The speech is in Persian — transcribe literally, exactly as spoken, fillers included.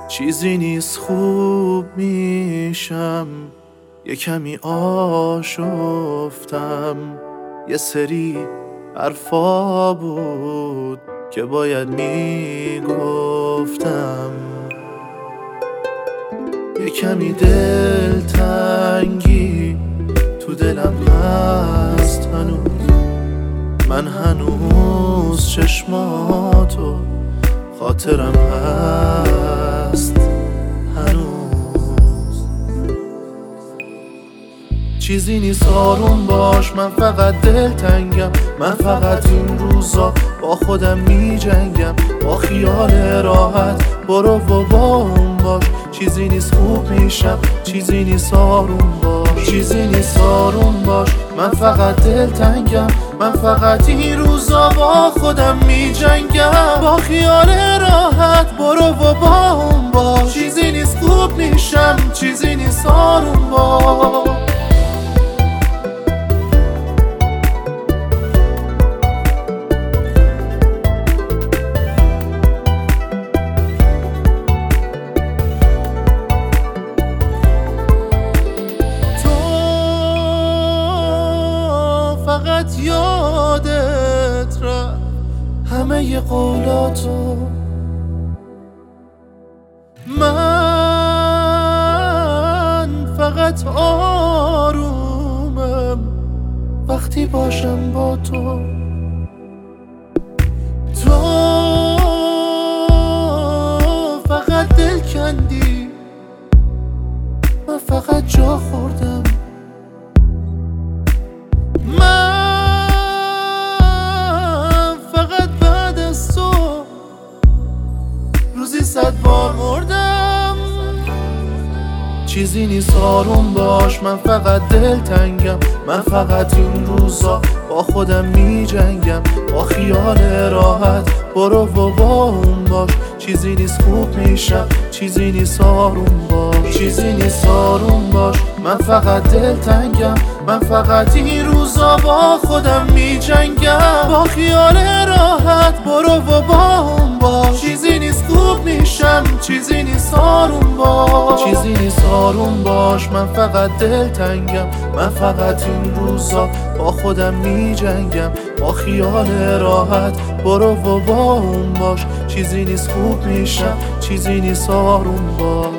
چیزی نیست خوب میشم، یه کمی آشفتم. یه سری حرفا بود که باید میگفتم. یه کمی دلتنگی تو دلم هست هنوز. من هنوز چشماتو خاطرم هست هنوز. چیزی نیست آروم باش، من فقط دلتنگم. من فقط این روزا با خودم می جنگم، با خیال راحت برو و با اون باش. چیزی نیست خوب میشم، چیزی نیست آروم باش، چیزی نیست آروم باش. من فقط دلتنگم، من فقط این روزا با خودم می جنگم، با خیال راحت برو و با اون باش. چیزی نیست خوب میشم، چیزی نیست آروم باش. فقط یادت رفت همه ی قولاتو. من فقط آرومم وقتی باشم با تو. تو فقط دل کندی، من فقط جا خوردم. من فقط بعد از تو روزی صد بار مردم. چیزی نیست آروم باش، من فقط دلتنگم. من فقط این روزا با خودم می جنگم، با خیال راحت برو و با اون باش. چیزی نیست خوب میشم، چیزی نیست آروم باش، چیزی نیست آروم باش. من فقط دلتنگم، من فقط این روزا با خودم می جنگم، با خیال راحت برو و با اون باش. چیزی نیست خوب میشم، چیزی نیست آروم باش، چیزی نیست آروم باش. من فقط دلتنگم، من فقط این روزا با خودم می جنگم، با خیال راحت برو و با اون باش. چیزی نیست خوب میشم، چیزی نیست آروم باش.